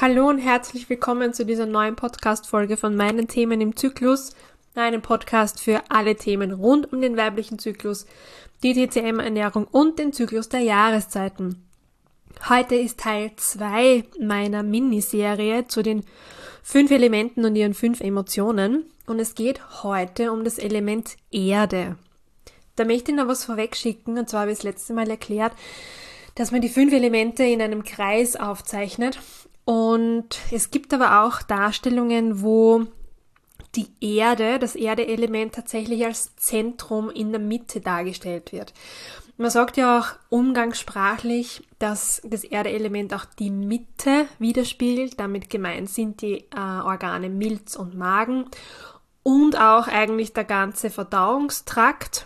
Hallo und herzlich willkommen zu dieser neuen Podcast-Folge von meinen Themen im Zyklus, einem Podcast für alle Themen rund um den weiblichen Zyklus, die TCM-Ernährung und den Zyklus der Jahreszeiten. Heute ist Teil 2 meiner Miniserie zu den 5 Elementen und ihren 5 Emotionen und es geht heute um das Element Erde. Da möchte ich noch was vorwegschicken, und zwar habe ich das letzte Mal erklärt, dass man die 5 Elemente in einem Kreis aufzeichnet. Und es gibt aber auch Darstellungen, wo die Erde, das Erde-Element tatsächlich als Zentrum in der Mitte dargestellt wird. Man sagt ja auch umgangssprachlich, dass das Erde-Element auch die Mitte widerspiegelt. Damit gemeint sind die Organe Milz und Magen und auch eigentlich der ganze Verdauungstrakt.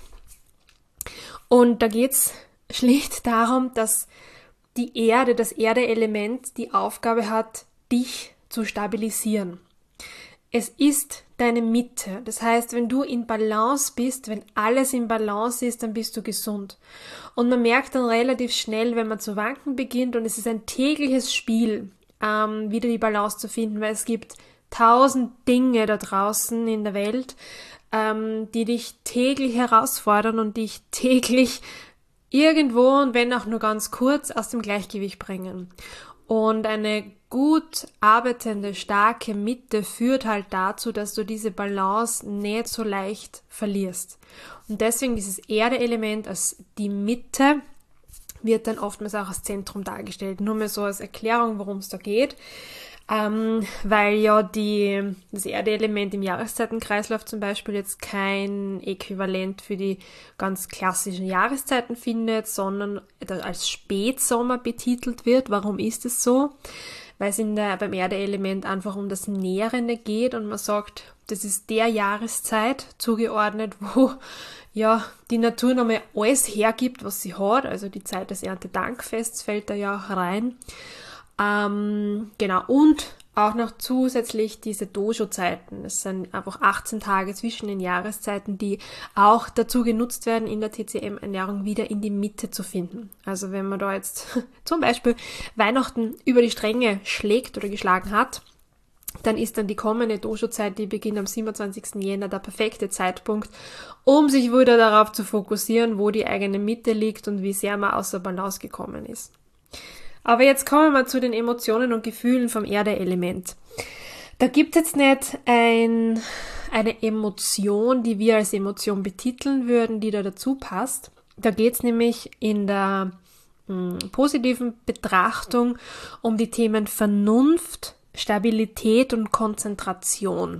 Und da geht's schlicht darum, dass die Erde, das Erde-Element, die Aufgabe hat, dich zu stabilisieren. Es ist deine Mitte. Das heißt, wenn du in Balance bist, wenn alles in Balance ist, dann bist du gesund. Und man merkt dann relativ schnell, wenn man zu wanken beginnt, und es ist ein tägliches Spiel, wieder die Balance zu finden, weil es gibt 1000 Dinge da draußen in der Welt, die dich täglich herausfordern und dich täglich irgendwo, und wenn auch nur ganz kurz, aus dem Gleichgewicht bringen. Und eine gut arbeitende, starke Mitte führt halt dazu, dass du diese Balance nicht so leicht verlierst. Und deswegen dieses Erde-Element als die Mitte wird dann oftmals auch als Zentrum dargestellt. Nur mal so als Erklärung, worum es da geht. Weil ja das Erde-Element im Jahreszeitenkreislauf zum Beispiel jetzt kein Äquivalent für die ganz klassischen Jahreszeiten findet, sondern als Spätsommer betitelt wird. Warum ist es so? Weil es beim Erde-Element einfach um das Nährende geht und man sagt, das ist der Jahreszeit zugeordnet, wo ja die Natur nochmal alles hergibt, was sie hat. Also die Zeit des Erntedankfests fällt da ja auch rein. Genau, und auch noch zusätzlich diese Dojo-Zeiten. Das sind einfach 18 Tage zwischen den Jahreszeiten, die auch dazu genutzt werden, in der TCM-Ernährung wieder in die Mitte zu finden. Also wenn man da jetzt zum Beispiel Weihnachten über die Stränge schlägt oder geschlagen hat, dann ist dann die kommende Dojo-Zeit, die beginnt am 27. Jänner, der perfekte Zeitpunkt, um sich wieder darauf zu fokussieren, wo die eigene Mitte liegt und wie sehr man außer Balance gekommen ist. Aber jetzt kommen wir zu den Emotionen und Gefühlen vom Erde-Element. Da gibt es jetzt nicht eine Emotion, die wir als Emotion betiteln würden, die da dazu passt. Da geht es nämlich in der positiven Betrachtung um die Themen Vernunft, Stabilität und Konzentration.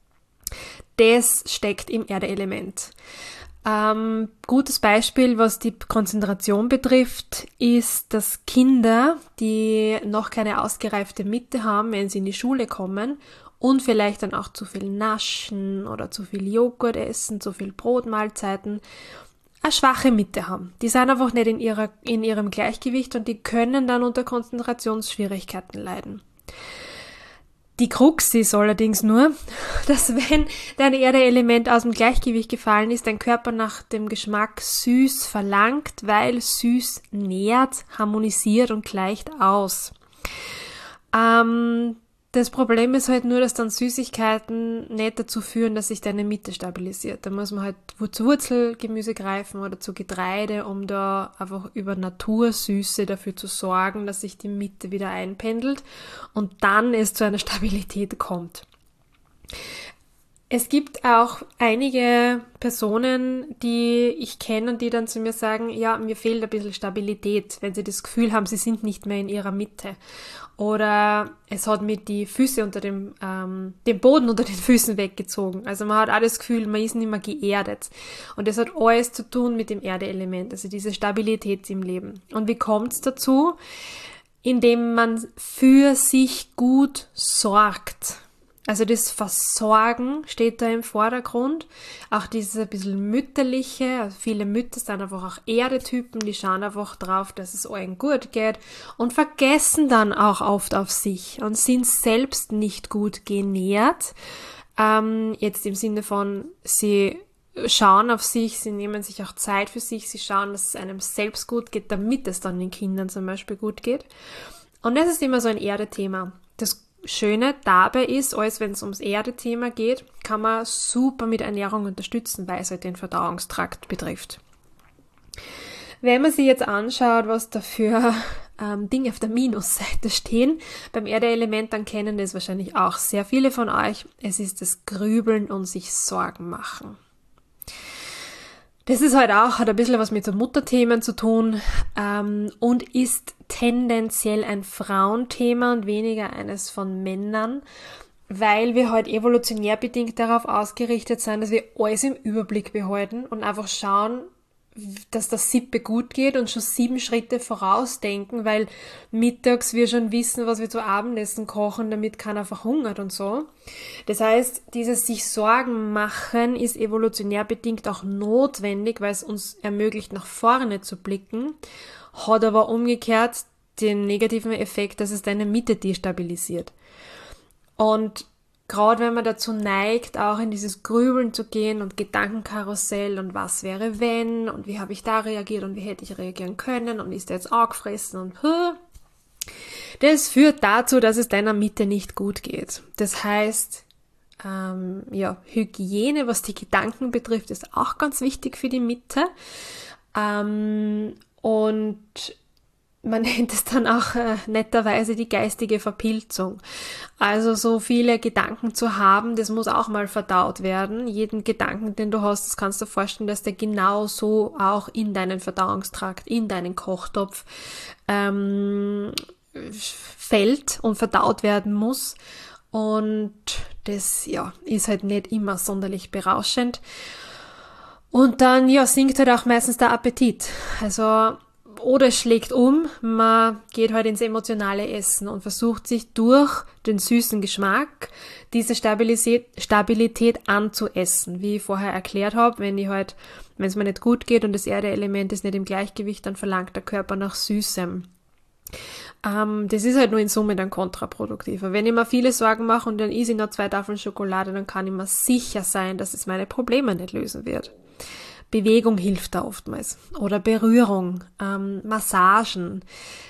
Das steckt im Erde-Element. Gutes Beispiel, was die Konzentration betrifft, ist, dass Kinder, die noch keine ausgereifte Mitte haben, wenn sie in die Schule kommen und vielleicht dann auch zu viel naschen oder zu viel Joghurt essen, zu viel Brotmahlzeiten, eine schwache Mitte haben. Die sind einfach nicht in ihrem Gleichgewicht und die können dann unter Konzentrationsschwierigkeiten leiden. Die Krux ist allerdings nur, dass wenn dein Erde-Element aus dem Gleichgewicht gefallen ist, dein Körper nach dem Geschmack süß verlangt, weil süß nährt, harmonisiert und gleicht aus. Das Problem ist halt nur, dass dann Süßigkeiten nicht dazu führen, dass sich deine Mitte stabilisiert. Da muss man halt zu Wurzelgemüse greifen oder zu Getreide, um da einfach über Natursüße dafür zu sorgen, dass sich die Mitte wieder einpendelt und dann es zu einer Stabilität kommt. Es gibt auch einige Personen, die ich kenne und die dann zu mir sagen, ja, mir fehlt ein bisschen Stabilität, wenn sie das Gefühl haben, sie sind nicht mehr in ihrer Mitte. Oder es hat mir die Füße unter den Boden unter den Füßen weggezogen. Also man hat auch das Gefühl, man ist nicht mehr geerdet. Und das hat alles zu tun mit dem Erde-Element, also diese Stabilität im Leben. Und wie kommt es dazu? Indem man für sich gut sorgt. Also das Versorgen steht da im Vordergrund. Auch dieses ein bisschen mütterliche, also viele Mütter sind einfach auch Erdetypen, die schauen einfach drauf, dass es allen gut geht und vergessen dann auch oft auf sich und sind selbst nicht gut genährt. Jetzt im Sinne von, sie schauen auf sich, sie nehmen sich auch Zeit für sich, sie schauen, dass es einem selbst gut geht, damit es dann den Kindern zum Beispiel gut geht. Und das ist immer so ein Erdethema. Das Schöne dabei ist, alles wenn es ums Erde-Thema geht, kann man super mit Ernährung unterstützen, weil es halt den Verdauungstrakt betrifft. Wenn man sich jetzt anschaut, was da für Dinge auf der Minusseite stehen, beim Erdeelement, dann kennen das wahrscheinlich auch sehr viele von euch. Es ist das Grübeln und sich Sorgen machen. Das ist halt auch, hat ein bisschen was mit so Mutterthemen zu tun und ist tendenziell ein Frauenthema und weniger eines von Männern, weil wir halt evolutionär bedingt darauf ausgerichtet sind, dass wir alles im Überblick behalten und einfach schauen, dass der Sippe gut geht und schon 7 Schritte vorausdenken, weil mittags wir schon wissen, was wir zu Abendessen kochen, damit keiner verhungert und so. Das heißt, dieses sich Sorgen machen ist evolutionär bedingt auch notwendig, weil es uns ermöglicht, nach vorne zu blicken, hat aber umgekehrt den negativen Effekt, dass es deine Mitte destabilisiert. Und gerade wenn man dazu neigt, auch in dieses Grübeln zu gehen und Gedankenkarussell und was wäre wenn und wie habe ich da reagiert und wie hätte ich reagieren können und ist der jetzt auch gefressen und das führt dazu, dass es deiner Mitte nicht gut geht. Das heißt, Hygiene, was die Gedanken betrifft, ist auch ganz wichtig für die Mitte und man nennt es dann auch netterweise die geistige Verpilzung. Also so viele Gedanken zu haben, das muss auch mal verdaut werden. Jeden Gedanken, den du hast, das kannst du dir vorstellen, dass der genau so auch in deinen Verdauungstrakt, in deinen Kochtopf fällt und verdaut werden muss. Und das ist halt nicht immer sonderlich berauschend. Und dann sinkt halt auch meistens der Appetit. Also oder es schlägt um, man geht halt ins emotionale Essen und versucht sich durch den süßen Geschmack diese Stabilität anzuessen. Wie ich vorher erklärt habe, wenn es mir nicht gut geht und das Erdeelement ist nicht im Gleichgewicht, dann verlangt der Körper nach Süßem. Das ist halt nur in Summe dann kontraproduktiver. Wenn ich mir viele Sorgen mache und dann esse ich noch 2 Tafeln Schokolade, dann kann ich mir sicher sein, dass es meine Probleme nicht lösen wird. Bewegung hilft da oftmals oder Berührung, Massagen,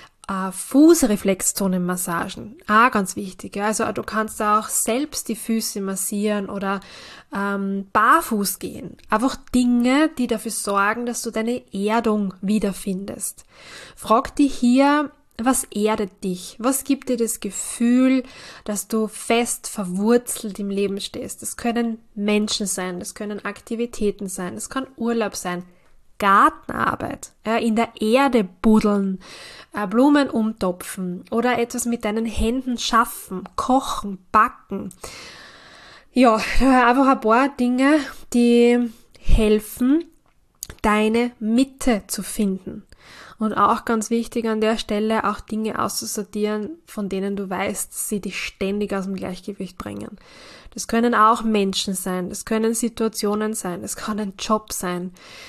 Fußreflexzonenmassagen, ganz wichtig. Ja. Also du kannst auch selbst die Füße massieren oder barfuß gehen. Einfach Dinge, die dafür sorgen, dass du deine Erdung wiederfindest. Frag dich hier, was erdet dich? Was gibt dir das Gefühl, dass du fest verwurzelt im Leben stehst? Das können Menschen sein, das können Aktivitäten sein, das kann Urlaub sein, Gartenarbeit, in der Erde buddeln, Blumen umtopfen oder etwas mit deinen Händen schaffen, kochen, backen. Ja, einfach ein paar Dinge, die helfen, deine Mitte zu finden. Und auch ganz wichtig an der Stelle, auch Dinge auszusortieren, von denen du weißt, dass sie dich ständig aus dem Gleichgewicht bringen. Das können auch Menschen sein, das können Situationen sein, das kann ein Job sein,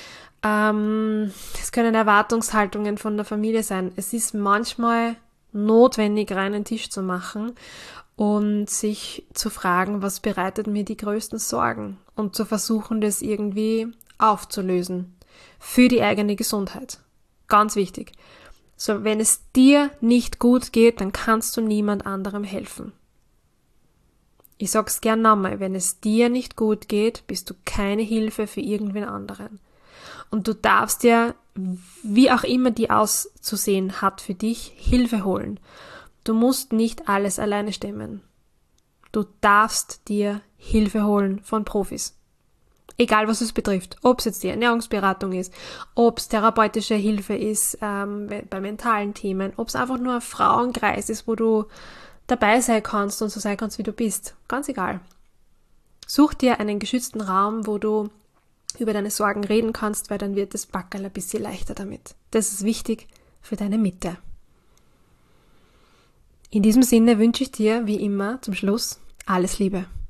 das können Erwartungshaltungen von der Familie sein. Es ist manchmal notwendig, reinen Tisch zu machen und sich zu fragen, was bereitet mir die größten Sorgen und zu versuchen, das irgendwie aufzulösen für die eigene Gesundheit. Ganz wichtig. So, wenn es dir nicht gut geht, dann kannst du niemand anderem helfen. Ich sag's gern nochmal, wenn es dir nicht gut geht, bist du keine Hilfe für irgendwen anderen. Und du darfst dir, wie auch immer die auszusehen hat für dich, Hilfe holen. Du musst nicht alles alleine stemmen. Du darfst dir Hilfe holen von Profis. Egal, was es betrifft. Ob es jetzt die Ernährungsberatung ist, ob es therapeutische Hilfe ist bei mentalen Themen, ob es einfach nur ein Frauenkreis ist, wo du dabei sein kannst und so sein kannst, wie du bist. Ganz egal. Such dir einen geschützten Raum, wo du über deine Sorgen reden kannst, weil dann wird das Backerl ein bisschen leichter damit. Das ist wichtig für deine Mitte. In diesem Sinne wünsche ich dir, wie immer, zum Schluss alles Liebe.